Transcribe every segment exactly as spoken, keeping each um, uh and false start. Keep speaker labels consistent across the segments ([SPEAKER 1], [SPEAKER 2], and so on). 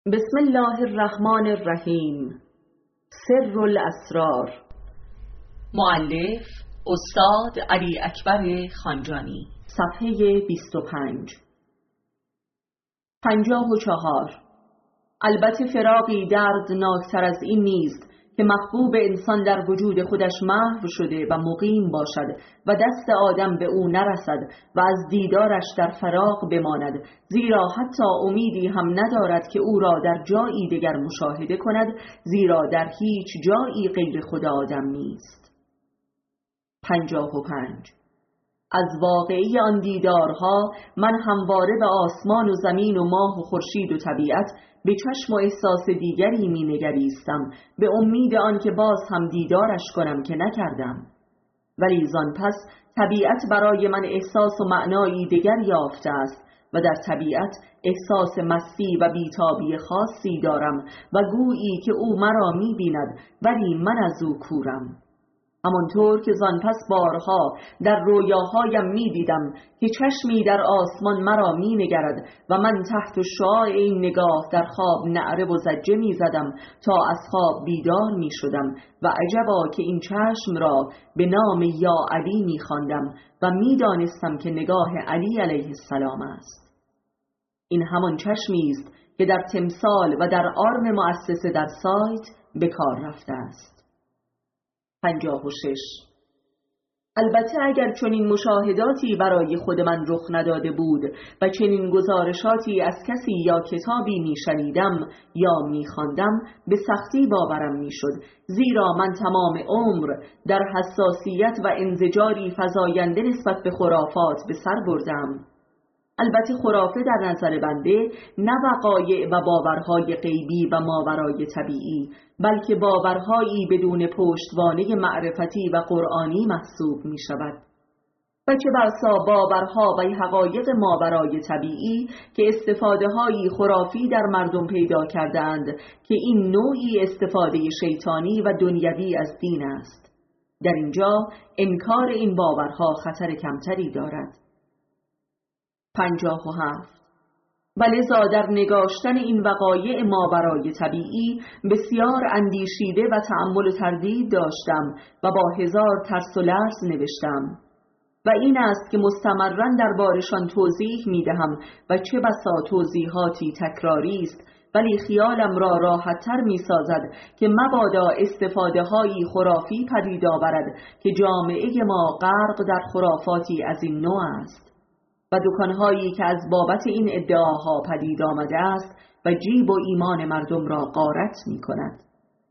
[SPEAKER 1] بسم الله الرحمن الرحیم. سر الاسرار.
[SPEAKER 2] مؤلف استاد علی اکبر خانجانی.
[SPEAKER 1] صفحه بیست و پنج. پنجاه و چهار. البته فراقی دردناکتر از این نیست که محبوب انسان در وجود خودش محو شده و مقیم باشد و دست آدم به او نرسد و از دیدارش در فراق بماند، زیرا حتی امیدی هم ندارد که او را در جایی دیگر مشاهده کند، زیرا در هیچ جایی غیر خود آدم نیست. پنجاه و پنج. از واقعی آن دیدارها من همواره به آسمان و زمین و ماه و خورشید و طبیعت به چشم و احساس دیگری می نگریستم، به امید آن که باز هم دیدارش کنم که نکردم. ولی زان پس طبیعت برای من احساس و معنایی دیگر یافته است و در طبیعت احساس مستی و بیتابی خاصی دارم و گویی که او مرا می بیند ولی من از او کورم. همانطور که زان پس بارها در رویاهایم می دیدم که چشمی در آسمان مرا می نگرد و من تحت شعاع این نگاه در خواب نعره و زجه می زدم تا از خواب بیدار می شدم و عجبا که این چشم را به نام یا علی می خواندم و می دانستم که نگاه علی علیه السلام است. این همان چشمی است که در تمثال و در آرم مؤسسه در سایت به کار رفته است. پنجاه و شش. البته اگر چنین مشاهداتی برای خود من رخ نداده بود و چنین گزارشاتی از کسی یا کتابی می شنیدم یا می خواندم، به سختی باورم می شد، زیرا من تمام عمر در حساسیت و انزجاری فزاینده نسبت به خرافات به سر بردم. البته خرافه در نظر بنده نه وقایع و باورهای غیبی و ماورای طبیعی، بلکه باورهایی بدون پشتوانه معرفتی و قرآنی محسوب می شود. و چه بسا باورها و حقایق ماورای طبیعی که استفاده های خرافی در مردم پیدا کردند که این نوعی استفاده شیطانی و دنیوی از دین است. در اینجا انکار این باورها خطر کمتری دارد. پنجاه و هفت. و لذا در نگاشتن این وقایع ماورای طبیعی بسیار اندیشیده و تأمل و تردید داشتم و با هزار ترس و لرز نوشتم و این است که مستمراً در بارشان توضیح می دهم و چه بسا توضیحاتی تکراری است، ولی خیالم را راحت تر می سازد که مبادا استفاده هایی خرافی پدید آورد که جامعه ما غرق در خرافاتی از این نوع است و دکانهایی که از بابت این ادعاها پدید آمده است و جیب و ایمان مردم را غارت می کند.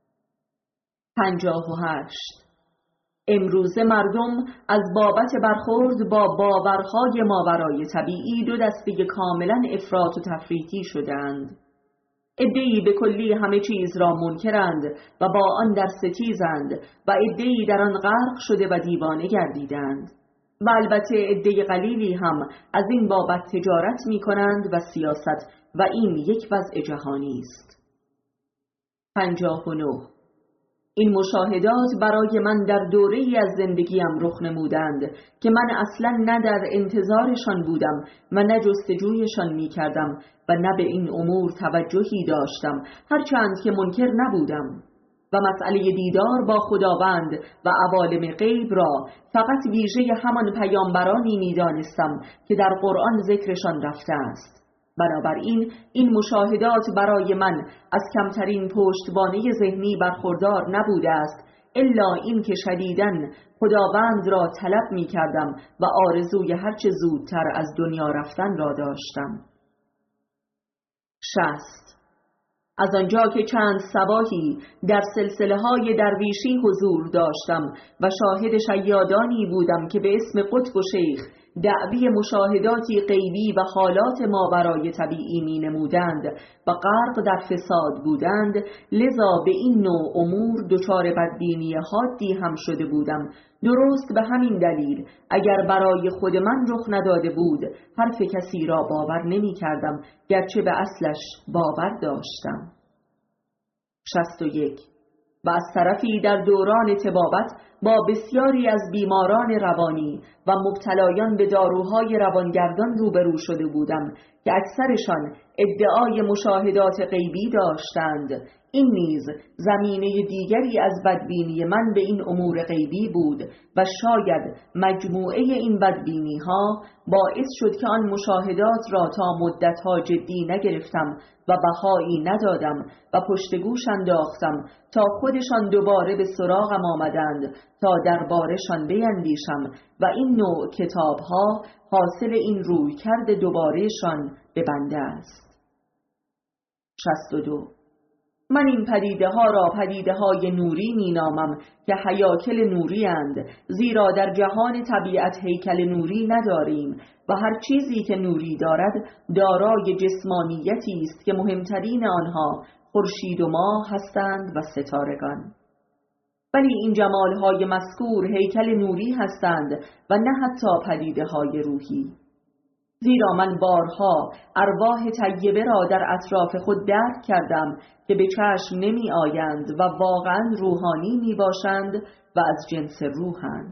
[SPEAKER 1] پنجاه و هشت. امروزه مردم از بابت برخورد با باورهای ماورای طبیعی دو دسته کاملا افراط و تفریطی شدند. عده‌ای به کلی همه چیز را منکرند و با آن در ستیزند و عده‌ای در آن غرق شده و دیوانه گردیدند. و البته عده قلیلی هم از این بابت تجارت می کنند و سیاست، و این یک وضع جهانی است. پنجاه و نه. این مشاهدات برای من در دوره‌ای از زندگیم رخ نمودند که من اصلا نه در انتظارشان بودم و نه جستجویشان می کردم و نه به این امور توجهی داشتم، هرچند که منکر نبودم و مسئله دیدار با خداوند و عوالم غیب را فقط ویژه همان پیامبرانی می دانستم که در قرآن ذکرشان رفته است. بنابراین این مشاهدات برای من از کمترین پشتوانه ذهنی برخوردار نبوده است، الا این که شدیداً خداوند را طلب می کردم و آرزوی هرچه زودتر از دنیا رفتن را داشتم. شصت. از آنجا که چند صباحی در سلسله های درویشی حضور داشتم و شاهد شیادانی بودم که به اسم قطب و شیخ دعوی مشاهداتی غیبی و حالات ماورای طبیعی می نمودند و غرق در فساد بودند، لذا به این نوع امور دچار بدبینی حادی هم شده بودم. درست به همین دلیل اگر برای خود من رخ نداده بود حرف کسی را باور نمی کردم، گرچه به اصلش باور داشتم. شصت و یک. و از طرفی در دوران طبابت با بسیاری از بیماران روانی و مبتلایان به داروهای روانگردان روبرو شده بودم که اکثرشان ادعای مشاهدات غیبی داشتند. این نیز زمینه دیگری از بدبینی من به این امور غیبی بود و شاید مجموعه این بدبینی ها باعث شد که آن مشاهدات را تا مدتها جدی نگرفتم و بهایی ندادم و پشتگوش انداختم تا خودشان دوباره به سراغم آمدند تا دربارشان بیندیشم و این نوع کتاب ها حاصل این روی کرد دوبارهشان به بنده است. شصت و دو. من این پدیده ها را پدیده های نوری می نامم که هیاکل نوری اند، زیرا در جهان طبیعت هیکل نوری نداریم و هر چیزی که نوری دارد دارای جسمانیتی است که مهمترین آنها خورشید و ماه هستند و ستارگان. ولی این جمالهای مذکور هیکل نوری هستند و نه حتی پدیده های روحی، زیرا من بارها ارواح طیبه را در اطراف خود درک کردم که به چشم نمی آیند و واقعا روحانی می باشند و از جنس روحند.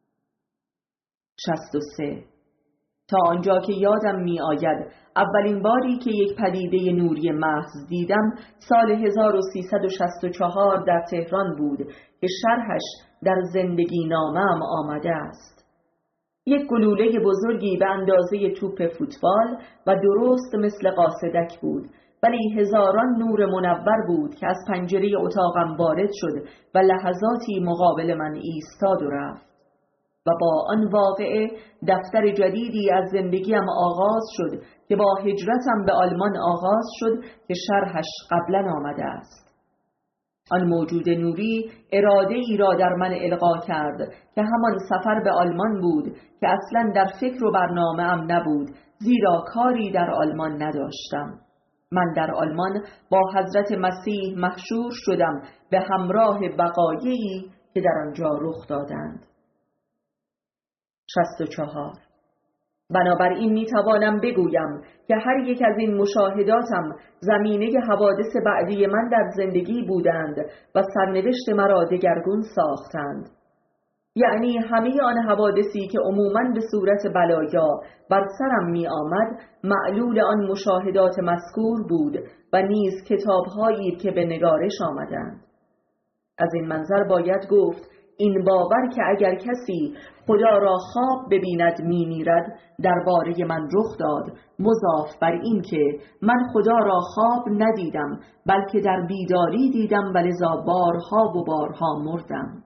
[SPEAKER 1] شصت و سه. تا آنجا که یادم می آید اولین باری که یک پدیده نوری محض دیدم سال هزار و سیصد و شصت و چهار در تهران بود که شرحش در زندگی نامه‌ام آمده است. یک گلوله بزرگی به اندازه توپ فوتبال و درست مثل قاصدک بود، ولی هزاران نور منور بود که از پنجره اتاقم وارد شد و لحظاتی مقابل من ایستاد و رفت. و با آن واقعه دفتر جدیدی از زندگیم آغاز شد که با هجرتم به آلمان آغاز شد که شرحش قبلا آمده است. آن موجود نوری اراده ای را در من القا کرد که همان سفر به آلمان بود که اصلا در فکر و برنامه ام نبود، زیرا کاری در آلمان نداشتم. من در آلمان با حضرت مسیح محشور شدم به همراه بقایایی که در آنجا رخ دادند. شصت و چهار. بنابراین می توانم بگویم که هر یک از این مشاهداتم زمینه حوادث بعدی من در زندگی بودند و سرنوشت مرا دگرگون ساختند. یعنی همه آن حوادثی که عموماً به صورت بلایا بر سرم می آمد معلول آن مشاهدات مذکور بود و نیز کتاب‌هایی که به نگارش آمدند. از این منظر باید گفت این باور که اگر کسی خدا را خواب ببیند می میرد درباره من رخ داد، مضاف بر این که من خدا را خواب ندیدم بلکه در بیداری دیدم و لذا بارها و بارها مردم.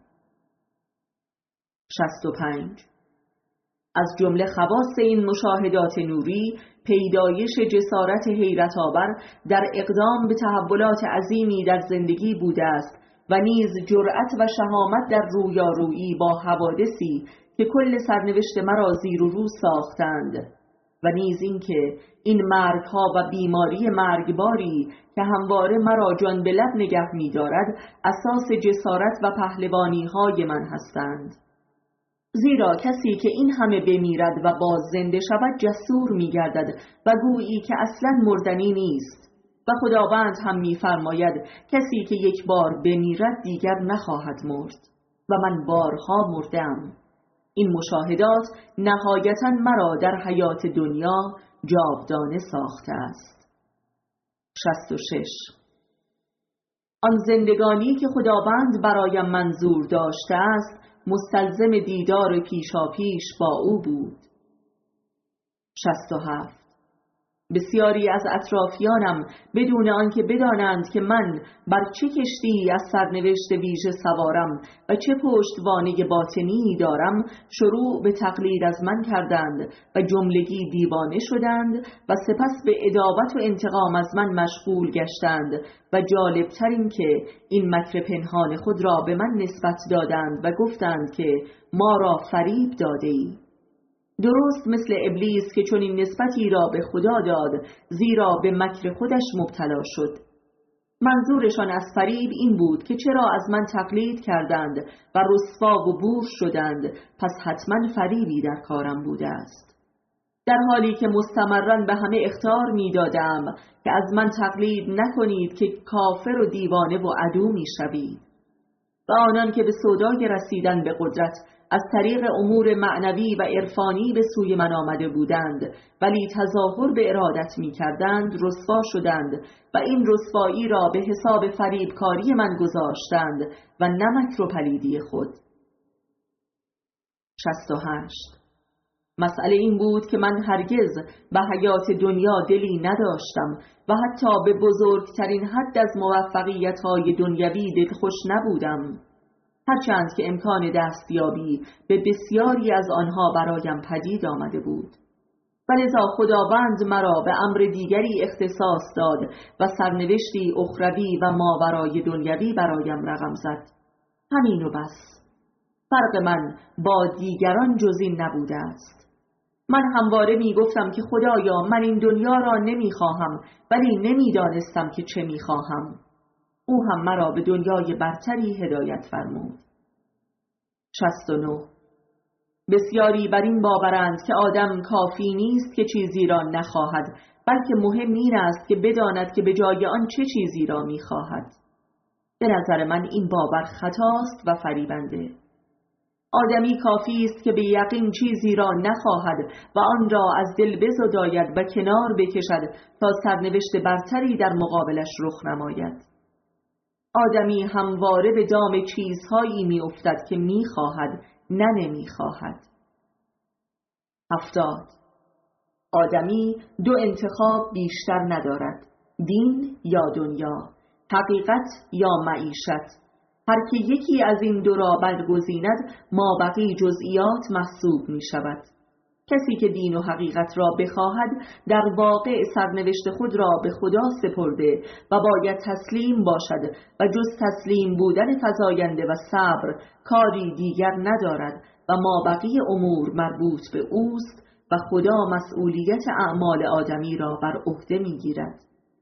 [SPEAKER 1] شصت و پنج. از جمله خواص این مشاهدات نوری پیدایش جسارت حیرت آور در اقدام به تحولات عظیمی در زندگی بوده است و نیز جرأت و شهامت در رویارویی با حوادثی که کل سرنوشت مرا زیر و رو ساختند و نیز این که این مرگها و بیماری مرگباری که همواره مرا جان به لب نگه می دارد اساس جسارت و پهلوانی های من هستند. زیرا کسی که این همه بمیرد و باز زنده شود جسور می گردد و گویی که اصلا مردنی نیست و خداوند هم می فرماید کسی که یک بار بمیرد دیگر نخواهد مرد و من بارها مردم. این مشاهدات نهایتاً مرا در حیات دنیا جاودانه ساخته است. شصت و شش. آن زندگانی که خداوند برایم منظور داشته است مستلزم دیدار پیشاپیش با او بود. شصت و هفت. بسیاری از اطرافیانم بدون آنکه بدانند که من بر چه کشتی از سرنوشت ویژه سوارم و چه پشتوانه باطنی دارم شروع به تقلید از من کردند و جملگی دیوانه شدند و سپس به عداوت و انتقام از من مشغول گشتند و جالبتر این که این مکر پنهان خود را به من نسبت دادند و گفتند که ما را فریب داده ای. درست مثل ابلیس که چنین نسبتی را به خدا داد زیرا به مکر خودش مبتلا شد. منظورشان از فریب این بود که چرا از من تقلید کردند و رسوا و بور شدند پس حتما فریبی در کارم بوده است، در حالی که مستمراً به همه اخطار می دادم که از من تقلید نکنید که کافر و دیوانه و عدو می شوید. و آنان که به سودای رسیدن به قدرت از طریق امور معنوی و عرفانی به سوی من آمده بودند ولی تظاهر به ارادت می کردند رسوا شدند و این رسوایی را به حساب فریبکاری من گذاشتند و نه مکر و پلیدی خود. شصت و هشت. مسئله این بود که من هرگز به حیات دنیا دلی نداشتم و حتی به بزرگترین حد از موفقیت‌های دنیوی دلخوش نبودم، هرچند که امکان دستیابی به بسیاری از آنها برایم پدید آمده بود. ولذا خداوند مرا به امر دیگری اختصاص داد و سرنوشتی اخروی و ماورای دنیوی برایم رقم زد. همین و بس. فرق من با دیگران جز این نبوده است. من همواره می گفتم که خدایا من این دنیا را نمی خواهم ولی نمی دانستم که چه می خواهم. او هم مرا به دنیای برتری هدایت فرمود. شصت و نه. بسیاری بر این باورند که آدم کافی نیست که چیزی را نخواهد، بلکه مهم این است که بداند که به جای آن چه چیزی را می خواهد. به نظر من این باور خطاست و فریبنده. آدمی کافی است که به یقین چیزی را نخواهد و آن را از دل بزداید و کنار بکشد تا سرنوشت برتری در مقابلش رخ نماید. آدمی همواره به دام چیزهایی می افتد که می خواهد نه نمی خواهد. هفتاد. آدمی دو انتخاب بیشتر ندارد، دین یا دنیا، حقیقت یا معیشت. هر که یکی از این دو را برگزیند مابقی جزئیات محسوب می شود. کسی که دین و حقیقت را بخواهد در واقع سرنوشت خود را به خدا سپرده و باید تسلیم باشد و جز تسلیم بودن فزاینده و صبر کاری دیگر ندارد و مابقی امور مربوط به اوست و خدا مسئولیت اعمال آدمی را بر عهده می گیرد.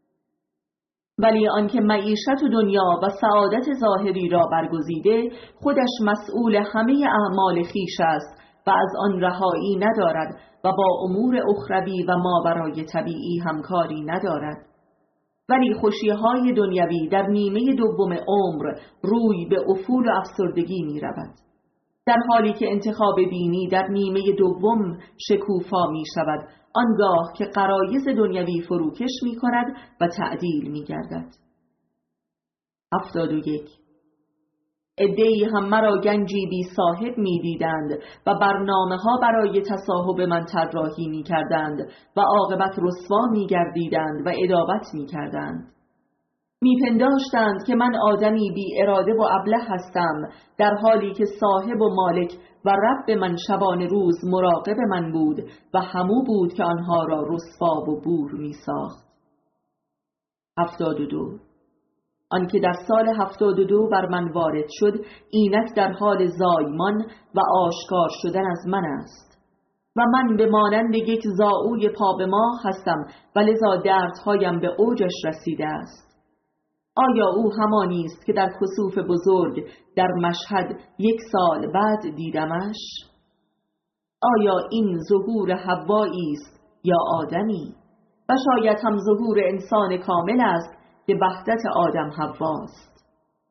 [SPEAKER 1] ولی آنکه معیشت و دنیا و سعادت ظاهری را برگزیده خودش مسئول همه اعمال خویش است و از آن رهایی ندارد و با امور اخروی و ماورای طبیعی همکاری ندارد. ولی خوشی‌های دنیوی در نیمه دوم عمر روی به افول و افسردگی می رود، در حالی که انتخاب دینی در نیمه دوم شکوفا می شود، آنگاه که غرایز دنیوی فروکش می کند و تعدیل می گردد. هفتاد و یک. عده‌ای هم مرا گنجی بی صاحب می دیدند و برنامه ها برای تصاحب من طراحی می کردند و عاقبت رسوا می گردیدند و ادابت می کردند. می پنداشتند که من آدمی بی اراده و ابله هستم، در حالی که صاحب و مالک و رب من شبان روز مراقب من بود و همو بود که آنها را رسوا و بور می ساخت. هفتاد و دو. آنکه در سال هفتاد و دو بر من وارد شد اینک در حال زایمان و آشکار شدن از من است و من به مانند یک زائوی پا به ماه هستم و لذا دردهایم به اوجش رسیده است. آیا او همانی است که در کسوف بزرگ در مشهد یک سال بعد دیدمش؟ آیا این ظهور حوایی است یا آدمی؟ و شاید هم ظهور انسان کامل است که وحدت آدم حواست.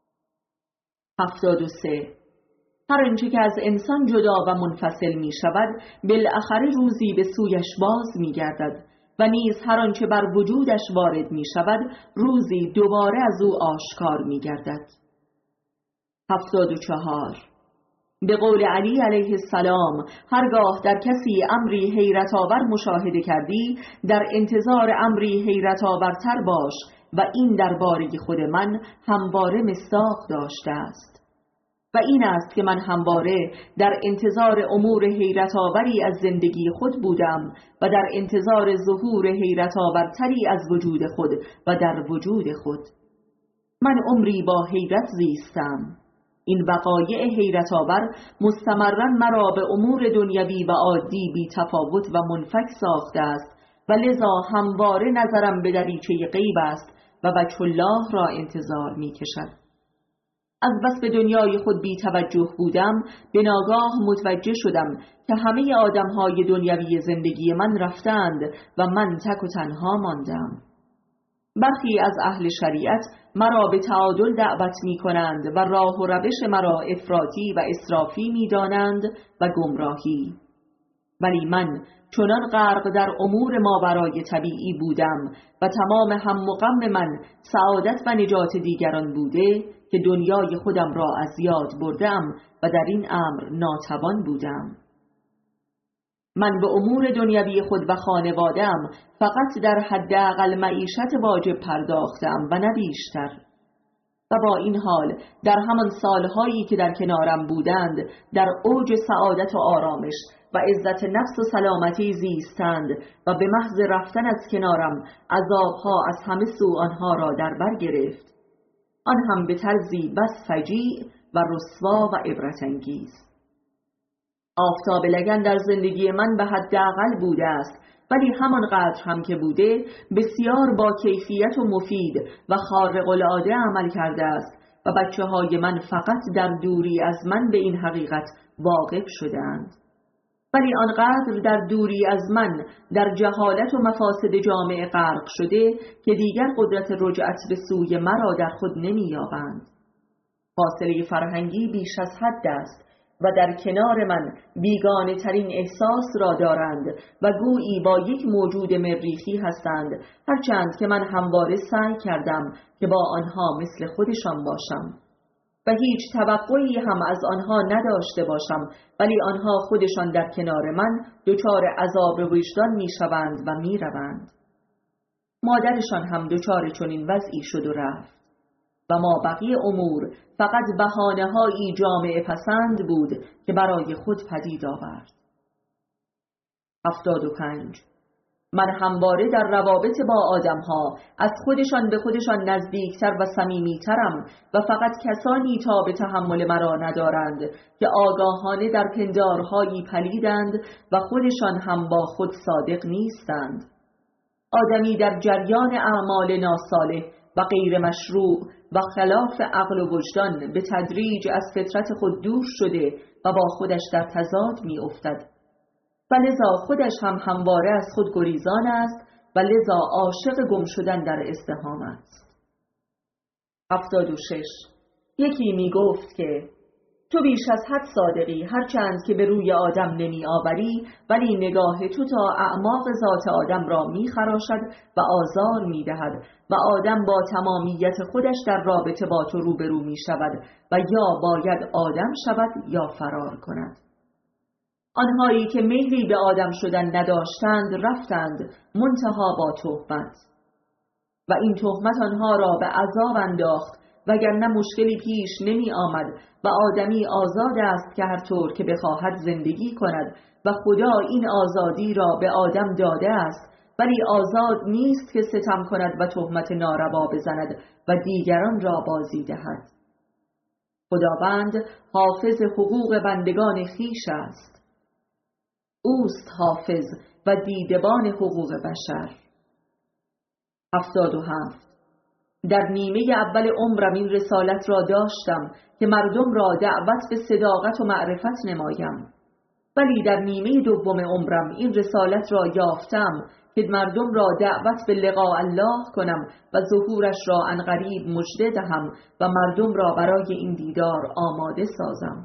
[SPEAKER 1] هفتاد و سه. هر آنچه که از انسان جدا و منفصل می شود بالاخره روزی به سویش باز می گردد و نیز هر آنچه بر وجودش وارد می شود روزی دوباره از او آشکار می گردد. هفتاد و چهار. به قول علی علیه السلام هرگاه در کسی امری حیرت آور مشاهده کردی در انتظار امری حیرت آورتر باش و این درباره خود من همواره مصداق داشته است. و این است که من همواره در انتظار امور حیرت آوری از زندگی خود بودم و در انتظار ظهور حیرت آورتری از وجود خود و در وجود خود. من عمری با حیرت زیستم. این وقایع حیرت آور مستمراً مرا به امور دنیوی و عادی بی تفاوت و منفک ساخته است و لذا همواره نظرم به دریچه غیب است و وجه الله را انتظار می کشد. از بس به دنیای خود بی توجه بودم به ناگاه متوجه شدم که همه آدمهای دنیوی زندگی من رفتند و من تک و تنها ماندم. برخی از اهل شریعت مرا به تعادل دعوت می کنند و راه و روش مرا افراطی و اسرافی می دانند و گمراهی. ولی من چنان غرق در امور ماورای طبیعی بودم و تمام هم و غم من سعادت و نجات دیگران بوده که دنیای خودم را از یاد بردم و در این امر ناتوان بودم. من به امور دنیوی خود و خانواده‌ام فقط در حداقل معیشت واجب پرداختم و نه بیشتر. و با این حال در همان سالهایی که در کنارم بودند در اوج سعادت و آرامش و عزت نفس و سلامتی زیستند و به محض رفتن از کنارم عذابها از همه سو آنها را در بر گرفت، آن هم به طرزی بس فجیع و رسوا و عبرت انگیز. آفتاب لگن در زندگی من به حداقل بوده است، ولی همانقدر هم که بوده بسیار با کیفیت و مفید و خارق العاده عمل کرده است و بچه های من فقط در دوری از من به این حقیقت واقف شدند. ولی آنقدر در دوری از من در جهالت و مفاسد جامعه غرق شده که دیگر قدرت رجعت به سوی مرا در خود نمی‌یابند. فاصله فرهنگی بیش از حد است و در کنار من بیگانه ترین احساس را دارند و گویی با یک موجود مریخی هستند، هرچند که من همواره سعی کردم که با آنها مثل خودشان باشم و هیچ توقعی هم از آنها نداشته باشم، ولی آنها خودشان در کنار من دچار عذاب وجدان می شوند و می روند. مادرشان هم دچار چنین وضعی شد و رفت و ما بقیه امور فقط بهانه‌هایی جامعه پسند بود که برای خود پدید آورد. هفتاد و پنج. من همواره در روابط با آدمها از خودشان به خودشان نزدیکتر و صمیمیترم و فقط کسانی تا به تحمل مرا ندارند که آگاهانه در پندارهایی پلیدند و خودشان هم با خود صادق نیستند. آدمی در جریان اعمال ناصالح و غیر مشروع و خلاف عقل و وجدان به تدریج از فطرت خود دور شده و با خودش در تضاد می افتد و لذا خودش هم همواره از خود گریزان است و لذا عاشق گم شدن در ازدحام است. هفتاد و شش. یکی می گفت که تو بیش از حد صادقی، هرچند که به روی آدم نمی آوری، ولی نگاه تو تا اعماق ذات آدم را می خراشد و آزار می دهد و آدم با تمامیت خودش در رابطه با تو روبرو می شود و یا باید آدم شود یا فرار کند. آنهایی که میلی به آدم شدن نداشتند رفتند منتها با تهمت و این تهمت آنها را به عذاب انداخت، وگرنه مشکلی پیش نمی آمد و آدمی آزاد است که هر طور که بخواهد زندگی کند و خدا این آزادی را به آدم داده است، ولی آزاد نیست که ستم کند و تهمت ناروا بزند و دیگران را بازی دهد. خداوند حافظ حقوق بندگان خویش است. اوست حافظ و دیدبان حقوق بشر. هفتاد و هفت. در نیمه اول عمرم این رسالت را داشتم که مردم را دعوت به صداقت و معرفت نمایم، ولی در نیمه دوم عمرم این رسالت را یافتم که مردم را دعوت به لقاء الله کنم و ظهورش را عنقریب مژده دهم و مردم را برای این دیدار آماده سازم.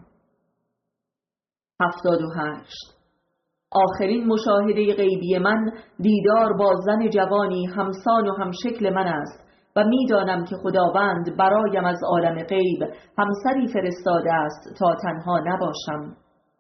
[SPEAKER 1] هفتاد و هشت. آخرین مشاهده غیبی من دیدار با زن جوانی همسان و همشکل من است و میدانم که خداوند برایم از عالم غیب همسری فرستاده است تا تنها نباشم.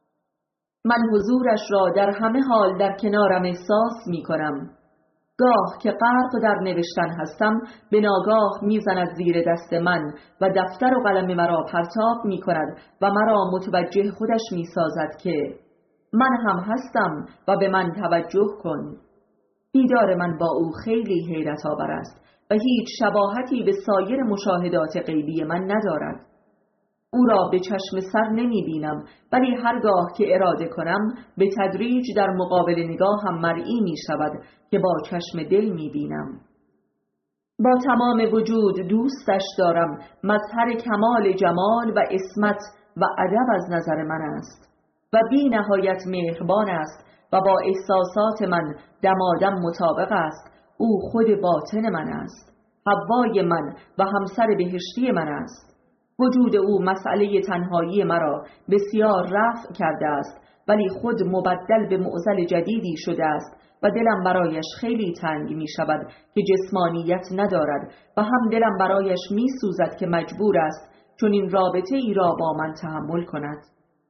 [SPEAKER 1] من حضورش را در همه حال در کنارم احساس می کنم. گاه که غرق در نوشتن هستم به ناگاه میزند زیر دست من و دفتر و قلم مرا پرتاب می کند و مرا متوجه خودش می سازد که من هم هستم و به من توجه کن. دیدار من با او خیلی حیرت آور است و هیچ شباهتی به سایر مشاهدات غیبی من ندارد. او را به چشم سر نمی بینم، ولی هرگاه که اراده کنم به تدریج در مقابل نگاهم مرئی می شود که با چشم دل می بینم. با تمام وجود دوستش دارم. مظهر کمال جمال و عصمت و ادب از نظر من است و بی نهایت مهربان است و با احساسات من دمادم مطابق است. او خود باطن من است حوای من و همسر بهشتی من است. وجود او مسئله تنهایی مرا بسیار رفع کرده است، ولی خود مبدل به معضل جدیدی شده است و دلم برایش خیلی تنگ می شود که جسمانیت ندارد و هم دلم برایش می سوزد که مجبور است چون این رابطه ای را با من تحمل کند.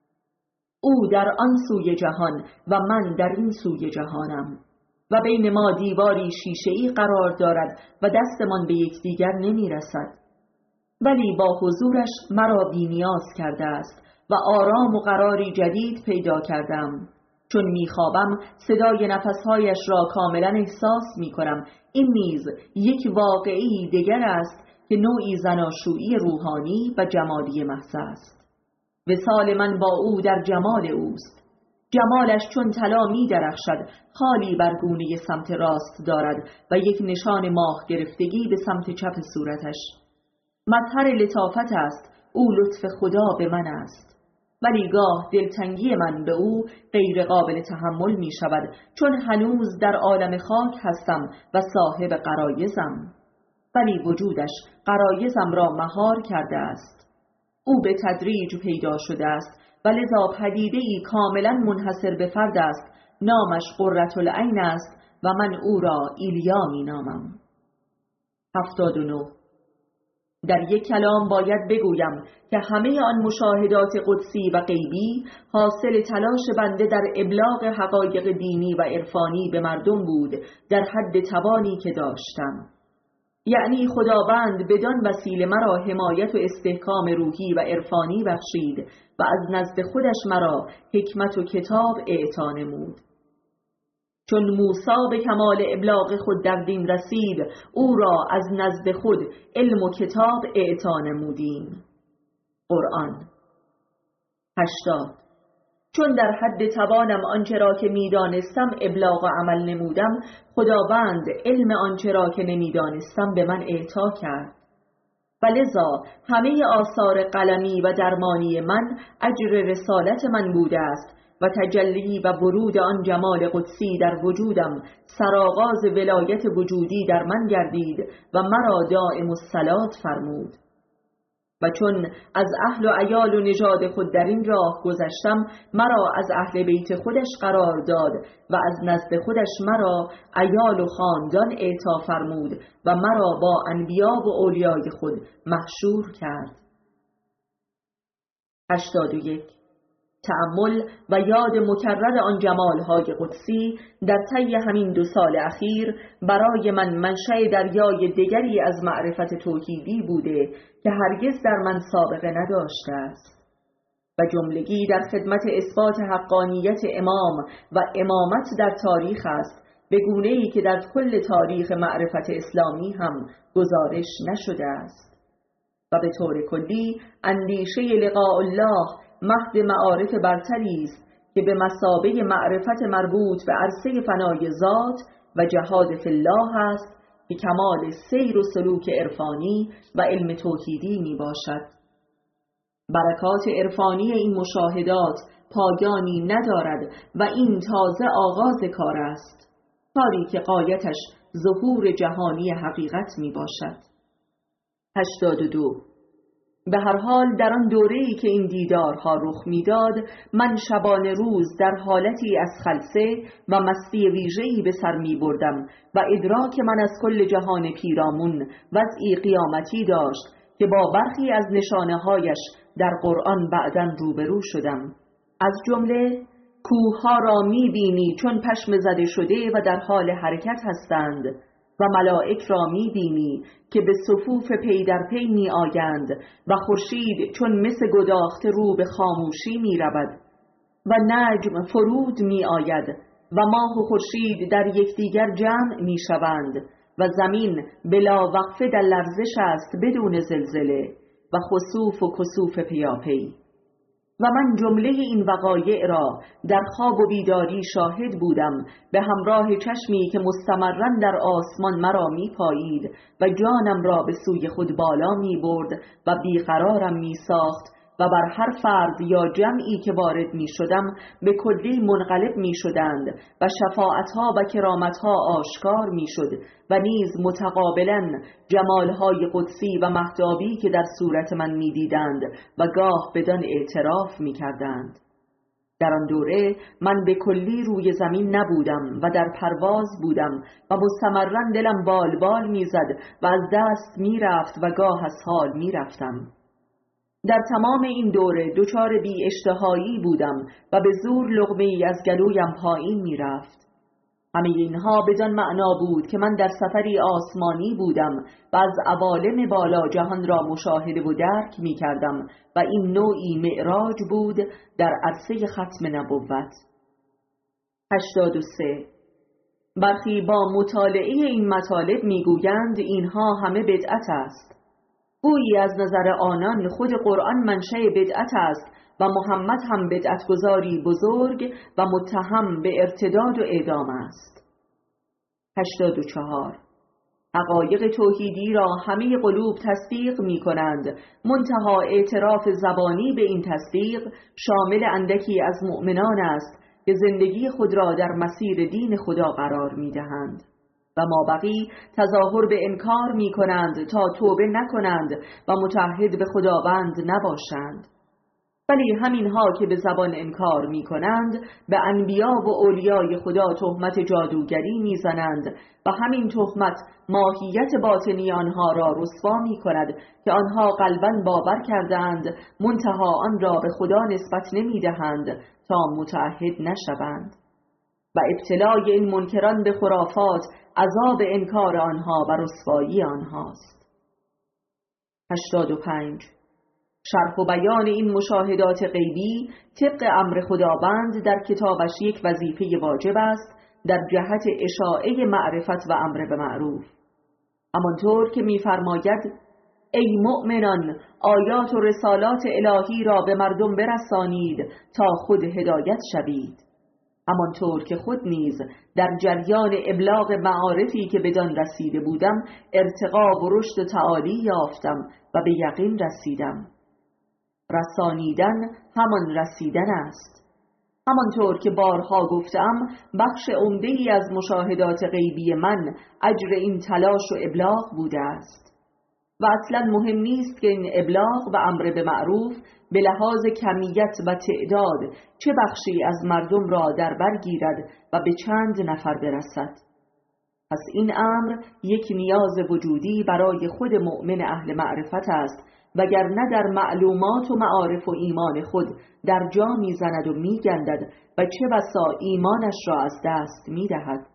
[SPEAKER 1] او در آن سوی جهان و من در این سوی جهانم و بین ما دیواری شیشه‌ای قرار دارد و دستمان به یکدیگر نمی رسد. ولی با حضورش مرا بی‌نیاز کرده است و آرام و قراری جدید پیدا کردم. چون میخوابم صدای نفسهایش را کاملا احساس میکنم. این نیز یک واقعی دیگر است که نوعی زناشویی روحانی و جمالی محض است. وصال من با او در جمال اوست. جمالش چون طلا می درخشد، خالی بر گونه سمت راست دارد و یک نشان ماه گرفتگی به سمت چپ صورتش. مظهر لطافت است، او لطف خدا به من است. ولی گاه دلتنگی من به او غیر قابل تحمل می شود، چون هنوز در عالم خاک هستم و صاحب غرایزم. ولی وجودش غرایزم را مهار کرده است. او به تدریج پیدا شده است و لذا پدیده‌ای کاملا منحصر به فرد است. نامش قرةالعین است و من او را ایلیا می نامم. هفتاد و نه. در یک کلام باید بگویم که همه آن مشاهدات قدسی و غیبی حاصل تلاش بنده در ابلاغ حقایق دینی و عرفانی به مردم بود در حد توانی که داشتم. یعنی خداوند بدان وسیله مرا حمایت و استحکام روحی و عرفانی بخشید و از نزد خودش مرا حکمت و کتاب اعطا نمود. چون موسی به کمال ابلاغ خود در دین رسید، او را از نزد خود علم و کتاب اعطا نمودیم. قرآن. هشتاد. چون در حد توانم آنچه را که میدانستم ابلاغ و عمل نمودم، خداوند علم آنچه را که نمیدانستم به من اعطا کرد. و لذا همه آثار قلمی و درمانی من اجر رسالت من بوده است و تجلی و ورود آن جمال قدسی در وجودم سرآغاز ولایت وجودی در من گردید و مرا دائم الصلات فرمود. و چون از اهل و عیال و نژاد خود در این راه گذشتم، مرا از اهل بیت خودش قرار داد و از نزد خودش مرا عیال و خاندان اعطا فرمود و مرا با انبیا و اولیای خود محشور کرد. هشتاد و یک. تأمل و یاد مکرر آن جمالهای قدسی در طی همین دو سال اخیر برای من منشأ دریای دیگری از معرفت توحیدی بوده که هرگز در من سابقه نداشته است و جملگی در خدمت اثبات حقانیت امام و امامت در تاریخ است، به گونه‌ای که در کل تاریخ معرفت اسلامی هم گزارش نشده است. و به طور کلی اندیشه لقاء الله مهد معارف برتری است که به مثابه معرفت مربوط به عرصه فنای ذات و جهاد فی الله است که کمال سیر و سلوک عرفانی و علم توحیدی می باشد. برکات عرفانی این مشاهدات پایانی ندارد و این تازه آغاز کار است، کاری که غایتش ظهور جهانی حقیقت می باشد. هشتاد و دو. به هر حال در آن دوره‌ای که این دیدارها رخ می‌داد، من شبانه روز در حالتی از خلسه و مستی ویژه‌ای به سر می‌بردم و ادراک من از کل جهان پیرامون وضعی قیامتی داشت که با برخی از نشانه‌هایش در قرآن بعداً روبرو شدم. از جمله کوه‌ها را می‌بینی چون پشم زده شده و در حال حرکت هستند و ملائک را می بینی که به صفوف پی در پی می آیند و خورشید چون مس گداخته رو به خاموشی می رود و نجم فرود می آید و ماه و خورشید در یکدیگر جمع می شوند و زمین بلا وقفه در لرزش است بدون زلزله و خسوف و کسوف پیاپی. و من جمله این وقایع را در خواب و بیداری شاهد بودم، به همراه چشمی که مستمراً در آسمان مرا می پایید و جانم را به سوی خود بالا می برد و بیقرارم می ساخت و بر هر فرد یا جمعی که وارد می شدم به کلی منقلب می شدند و شفاعتها و کرامتها آشکار می شد و نیز متقابلا جمالهای قدسی و مهتابی که در صورت من می دیدند و گاه بدان اعتراف می کردند. در آن دوره من به کلی روی زمین نبودم و در پرواز بودم و مستمرا دلم بال بال می زد و از دست می رفت و گاه از حال می رفتم. در تمام این دوره دچار بی اشتهایی بودم و به زور لقمه ای از گلویم پایین می رفت. همه اینها بدان معنا بود که من در سفری آسمانی بودم و از عوالم بالا جهان را مشاهده و درک می کردم و این نوعی معراج بود در عرصه ختم نبوت. هشتاد و سه. برخی با مطالعه این مطالب می گویند اینها همه بدعت است. گویی از نظر آنان خود قرآن منشأ بدعت است و محمد هم بدعتگزاری بزرگ و متهم به ارتداد و اعدام است. هشتاد و چهار. حقایق توحیدی را همه قلوب تصدیق می کنند، منتها اعتراف زبانی به این تصدیق شامل اندکی از مؤمنان است که زندگی خود را در مسیر دین خدا قرار می دهند و مابقی تظاهر به انکار می کنند تا توبه نکنند و متعهد به خداوند نباشند. ولی همینها که به زبان انکار می کنند به انبیا و اولیای خدا تهمت جادوگری می زنند و همین تهمت ماهیت باطنی آنها را رسوا می کند که آنها قلباً باور کردند، منتها آن را به خدا نسبت نمی دهند تا متعهد نشوند. و ابتلای این منکران به خرافات عذاب انکار آنها و رسوایی آنهاست. هشتاد و پنج. شرح و بیان این مشاهدات غیبی طبق امر خداوند در کتابش یک وظیفه واجب است در جهت اشاعه معرفت و امر به معروف. همانطور که می‌فرماید ای مؤمنان آیات و رسالات الهی را به مردم برسانید تا خود هدایت شوید. همانطور که خود نیز در جریان ابلاغ معارفی که بدان رسیده بودم ارتقا و رشد تعالی یافتم و به یقین رسیدم. رسانیدن همان رسیدن است. همانطور که بارها گفتم بخش عمده‌ای از مشاهدات غیبی من اجر این تلاش و ابلاغ بوده است و اصلا مهم نیست که این ابلاغ و امر به معروف به لحاظ کمیت و تعداد چه بخشی از مردم را در بر گیرد و به چند نفر برسد. پس این امر یک نیاز وجودی برای خود مؤمن اهل معرفت است، وگرنه در معلومات و معارف و ایمان خود در جا میزند و میگندد و چه بسا ایمانش را از دست میدهد.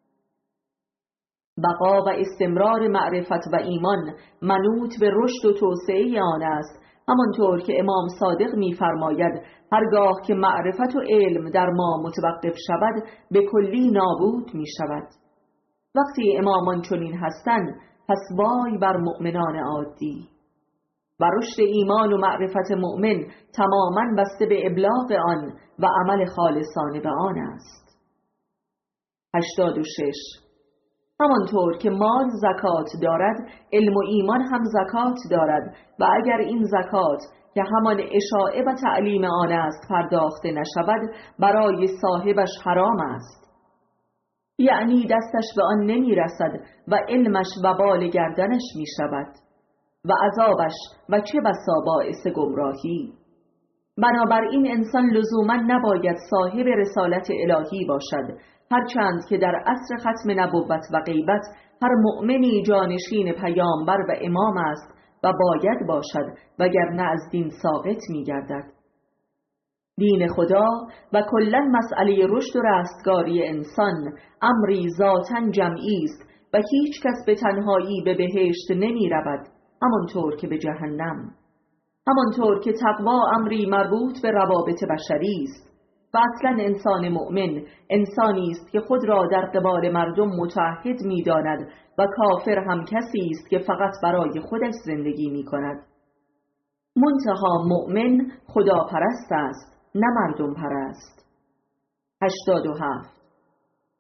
[SPEAKER 1] بقا و استمرار معرفت و ایمان منوط به رشد و توسعه آن است، همانطور که امام صادق می‌فرماید هرگاه که معرفت و علم در ما متوقف شود به کلی نابود می‌شود. وقتی امامان چنین هستند پس وای بر مؤمنان عادی. و رشد ایمان و معرفت مؤمن تماماً بسته به ابلاغ آن و عمل خالصانه به آن است. هشتاد و شش. همانطور که مال زکات دارد علم و ایمان هم زکات دارد و اگر این زکات که همان اشاعه و تعلیم آن است پرداخته نشود برای صاحبش حرام است، یعنی دستش به آن نمی رسد و علمش وبال گردنش می شود و عذابش و چه بسا باعث گمراهی. بنابراین انسان لزوما نباید صاحب رسالت الهی باشد، هرچند که در عصر ختم نبوت و غیبت هر مؤمنی جانشین پیامبر و امام است و باید باشد، وگرنه از دین ساقط می گردد. دین خدا و کلاً مسئله رشد و رستگاری انسان امری ذاتاً جمعی است و هیچ کس به تنهایی به بهشت نمی رود، همانطور که به جهنم. همانطور که تقوا امری مربوط به روابط بشری است و اصلا انسان مؤمن انسانی است که خود را در قبال مردم متعهد می داند و کافر هم کسی است که فقط برای خودش زندگی می کند. منتها مؤمن خدا پرست است، نه مردم پرست. هشتاد و هفت.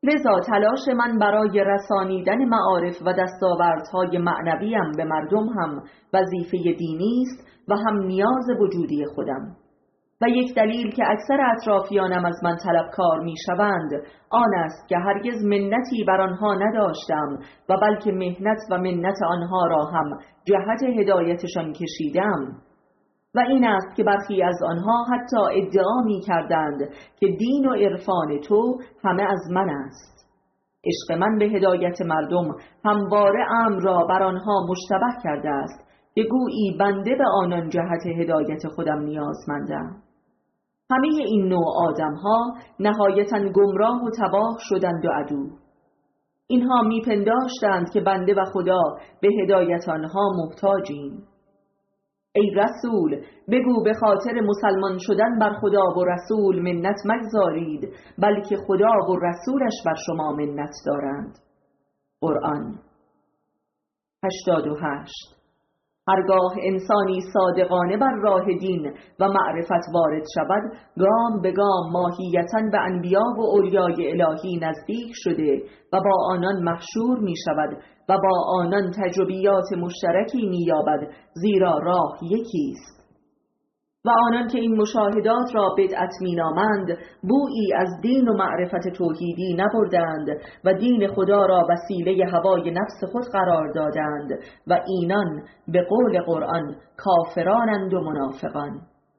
[SPEAKER 1] لذا تلاش من برای رسانیدن معارف و دستاوردهای معنویم به مردم هم وظیفه دینی است و هم نیاز وجودی خودم. و یک دلیل که اکثر اطرافیانم از من طلبکار می شوند آن است که هرگز منتی بر آنها نداشتم و بلکه مهنت و منت آنها را هم جهت هدایتشان کشیدم. و این است که برخی از آنها حتی ادعا می کردند که دین و عرفان تو همه از من است. عشق من به هدایت مردم همواره امر را بر آنها مشتبه کرده است که گویی بنده به آنان جهت هدایت خودم نیازمندم. همه این نوع آدم‌ها نهایتاً گمراه و تباه شدند و عدو. اینها میپنداشتند که بنده و خدا به هدایت آنها محتاجیم. ای رسول، بگو به خاطر مسلمان شدن بر خدا و رسول منت مگذارید، بلکه خدا و رسولش بر شما منت دارند. قرآن هشتاد و هشت. هرگاه انسانی صادقانه بر راه دین و معرفت وارد شود، گام به گام ماهیتاً به انبیا و اولیای الهی نزدیک شده و با آنان محشور می شود و با آنان تجربیات مشترکی می یابد، زیرا راه یکی است. و آنان که این مشاهدات را بدعت می نامند، بویی از دین و معرفت توحیدی نبردند و دین خدا را وسیله هوای نفس خود قرار دادند و اینان به قول قرآن کافرانند و منافقان.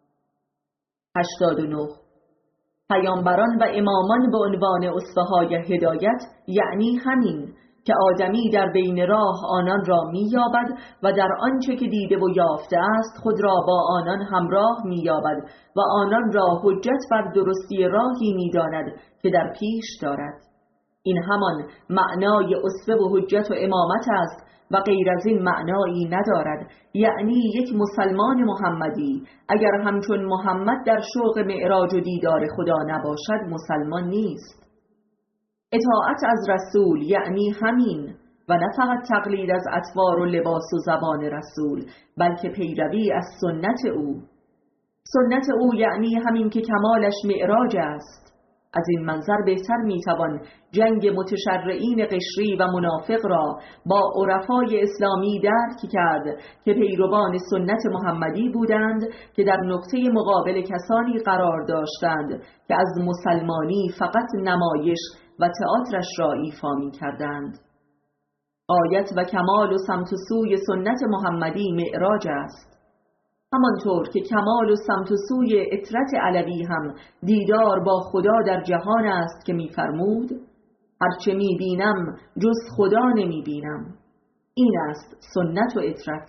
[SPEAKER 1] هشتاد و نه. پیامبران و امامان به عنوان اسوه‌های هدایت یعنی همین که آدمی در بین راه آنان را می‌یابد و در آنچه که دیده و یافته است خود را با آنان همراه می‌یابد و آنان را حجت بر درستی راهی می‌داند که در پیش دارد. این همان معنای اسوه و حجت و امامت است و غیر از این معنایی ندارد. یعنی یک مسلمان محمدی اگر همچون محمد در شوق معراج و دیدار خدا نباشد مسلمان نیست. اطاعت از رسول یعنی همین و نه فقط تقلید از اطوار و لباس و زبان رسول، بلکه پیروی از سنت او. سنت او یعنی همین که کمالش معراج است. از این منظر بهتر میتوان جنگ متشرعین قشری و منافق را با عرفای اسلامی درک کرد که پیروان سنت محمدی بودند که در نقطه مقابل کسانی قرار داشتند که از مسلمانی فقط نمایش و تئاترش را ایفا می کردند. غایت و کمال و سمت و سوی سنت محمدی معراج است. همانطور که کمال و سمت و سوی اطرت علوی هم دیدار با خدا در جهان است که می فرمود هرچه می بینم جز خدا نمی بینم. این است سنت و اطرت.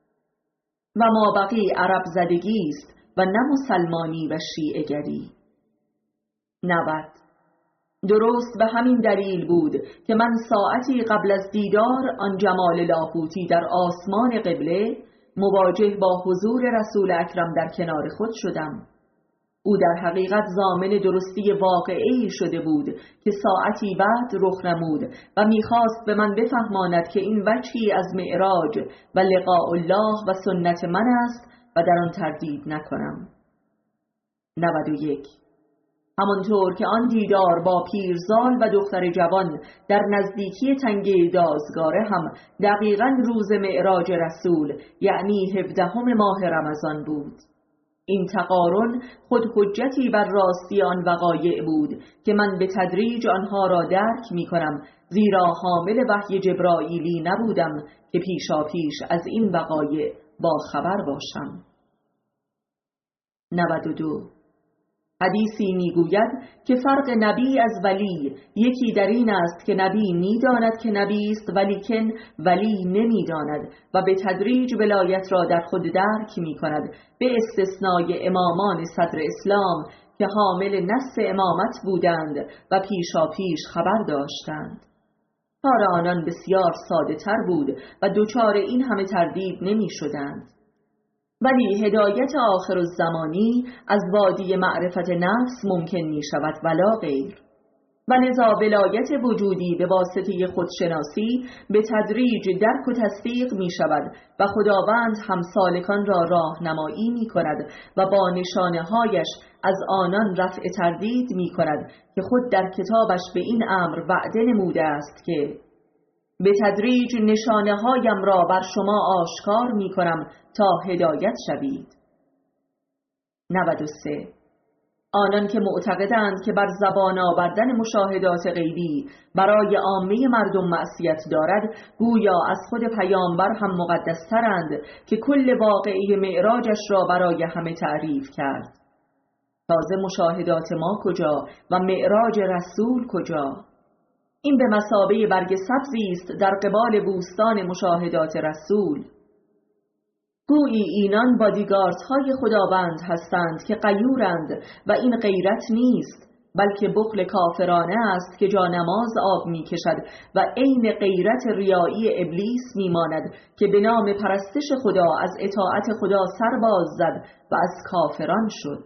[SPEAKER 1] و ما بقی عرب زدگی است و نه مسلمانی و شیعه گری. نود. درست به همین دلیل بود که من ساعتی قبل از دیدار آن جمال لاهوتی در آسمان قبله مواجه با حضور رسول اکرم در کنار خود شدم. او در حقیقت ضامن درستی واقعی شده بود که ساعتی بعد رخ نمود و میخواست به من بفهماند که این وجهی از معراج و لقاء الله و سنت من است و در آن تردید نکنم. نود و یک. همانطور که آن دیدار با پیرزال و دختر جوان در نزدیکی تنگه دازگاره هم دقیقاً روز معراج رسول یعنی هفدهم ماه رمضان بود. این تقارن خود حجتی بر راستی آن وقایع بود که من به تدریج آنها را درک می کنم، زیرا حامل وحی جبرائیلی نبودم که پیشا پیش از این وقایع با خبر باشم. نود و دو. حدیثی میگوید که فرق نبی از ولی یکی در این است که نبی میداند که نبی است ولیکن ولی نمیداند و به تدریج ولایت را در خود درک میکند، به استثنای امامان صدر اسلام که حامل نص امامت بودند و پیشا پیش خبر داشتند. کار آنان بسیار ساده تر بود و دوچار این همه تردید نمی شدند. ولی هدایت آخر الزمانی از وادی معرفت نفس ممکن می شود ولا غیر. و لذا ولایت وجودی به واسطه خودشناسی به تدریج درک و تصدیق می شود و خداوند همسالکان را راهنمایی می کند و با نشانه هایش از آنان رفع تردید می کند که خود در کتابش به این امر وعده نموده است که به تدریج نشانه هایم را بر شما آشکار می کنم تا هدایت شوید. نود و سه. آنان که معتقدند که بر زبان آوردن مشاهدات غیبی برای عامه مردم معصیت دارد، گویا از خود پیامبر هم مقدسترند که کل واقعه معراجش را برای همه تعریف کرد. تازه مشاهدات ما کجا و معراج رسول کجا؟ این به مثابه برگ سبزی است در قبال بوستان مشاهدات رسول. گویی اینان بادیگاردهای خداوند هستند که غیورند و این غیرت نیست، بلکه بخل کافرانه است که جانماز آب می کشد و عین غیرت ریایی ابلیس می ماند که به نام پرستش خدا از اطاعت خدا سر باز زد و از کافران شد.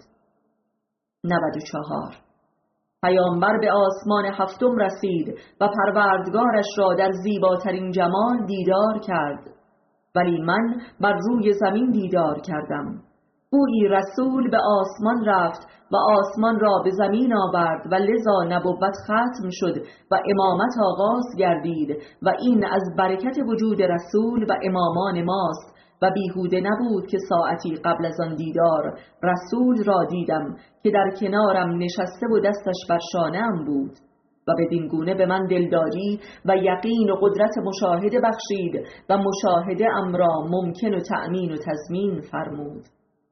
[SPEAKER 1] نود و چهار. پیامبر به آسمان هفتم رسید و پروردگارش را در زیباترین جمال دیدار کرد، ولی من بر روی زمین دیدار کردم. گویی رسول به آسمان رفت و آسمان را به زمین آورد و لذا نبوت ختم شد و امامت آغاز گردید و این از برکت وجود رسول و امامان ماست و بیهوده نبود که ساعتی قبل از آن دیدار رسول را دیدم که در کنارم نشسته و دستش بر شانه‌ام بود و بدین گونه به من دلداری و یقین و قدرت مشاهده بخشید و مشاهده ام را ممکن و تأمین و تضمین فرمود.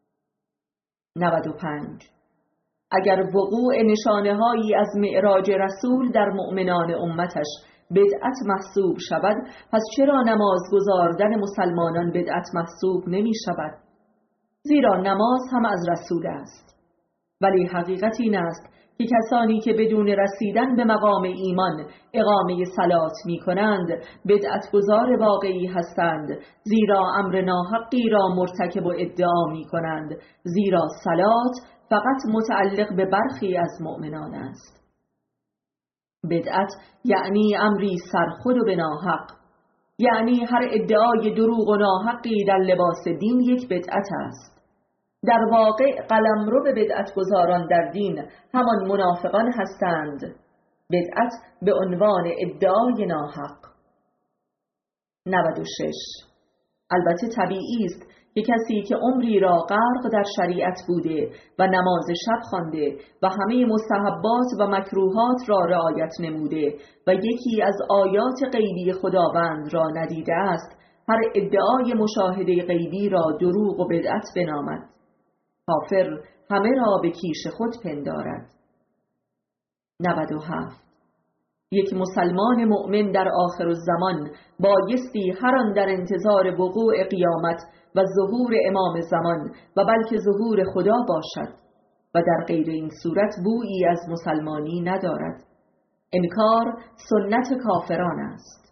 [SPEAKER 1] نود و پنج. اگر وقوع نشانه هایی از معراج رسول در مؤمنان امتش بدعت محسوب شود، پس چرا نماز گزاردن مسلمانان بدعت محسوب نمی شود؟ زیرا نماز هم از رسول است. ولی حقیقت این است که کسانی که بدون رسیدن به مقام ایمان اقامه صلات می کنند بدعت گزار واقعی هستند، زیرا امر ناحقی را مرتکب و ادعا می کنند، زیرا صلات فقط متعلق به برخی از مؤمنان است. بدعت یعنی امری سرخود و به ناحق، یعنی هر ادعای دروغ و ناحقی در لباس دین یک بدعت است. در واقع قلمرو به بدعت گذاران در دین همان منافقان هستند. بدعت به عنوان ادعای ناحق. نود و شش. البته طبیعی است که کسی که عمری را غرق در شریعت بوده و نماز شب خوانده و همه مستحبات و مکروهات را رعایت نموده و یکی از آیات غیبی خداوند را ندیده است، هر ادعای مشاهده غیبی را دروغ و بدعت بنامد. کافر همه را به کیش خود پندارد. نود و هفت. یک مسلمان مؤمن در آخر الزمان بایستی هر آن در انتظار وقوع قیامت و ظهور امام زمان و بلکه ظهور خدا باشد و در غیر این صورت بویی از مسلمانی ندارد. انکار سنت کافران است.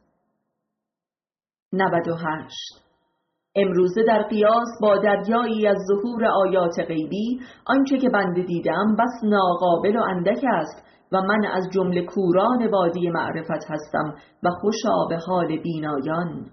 [SPEAKER 1] نود و هشت. امروزه در قیاس با دریایی از ظهور آیات غیبی آنچه که بنده دیدم بس ناقابل و اندک است و من از جمله کوران وادی معرفت هستم و خوشا به حال بینایان.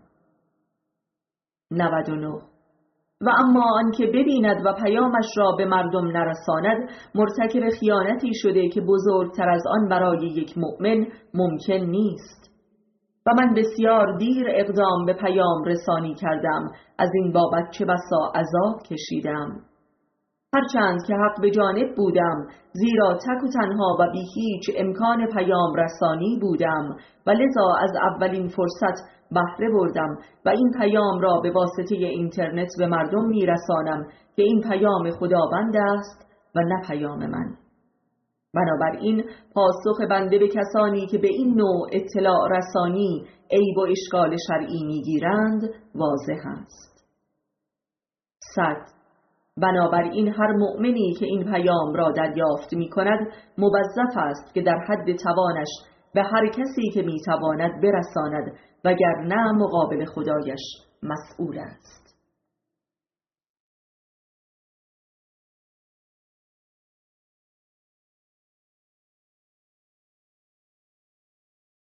[SPEAKER 1] نود و نه. و اما آنکه ببیند و پیامش را به مردم نرساند مرتکب خیانتی شده که بزرگتر از آن برای یک مؤمن ممکن نیست. و من بسیار دیر اقدام به پیام رسانی کردم، از این بابت چه بسا عذاب کشیدم. هرچند که حق به جانب بودم، زیرا تک و تنها و بی هیچ امکان پیام رسانی بودم و لذا از اولین فرصت بهره بردم و این پیام را به واسطه اینترنت به مردم می رسانم که این پیام خداوند است و نه پیام من. بنابراین پاسخ بنده به کسانی که به این نوع اطلاع رسانی عیب و اشکال شرعی می گیرند واضح است. صد. بنابراین هر مؤمنی که این پیام را دریافت می کند موظف است که در حد توانش به هر کسی که می تواند برساند، وگرنه مقابل خدایش مسئول است.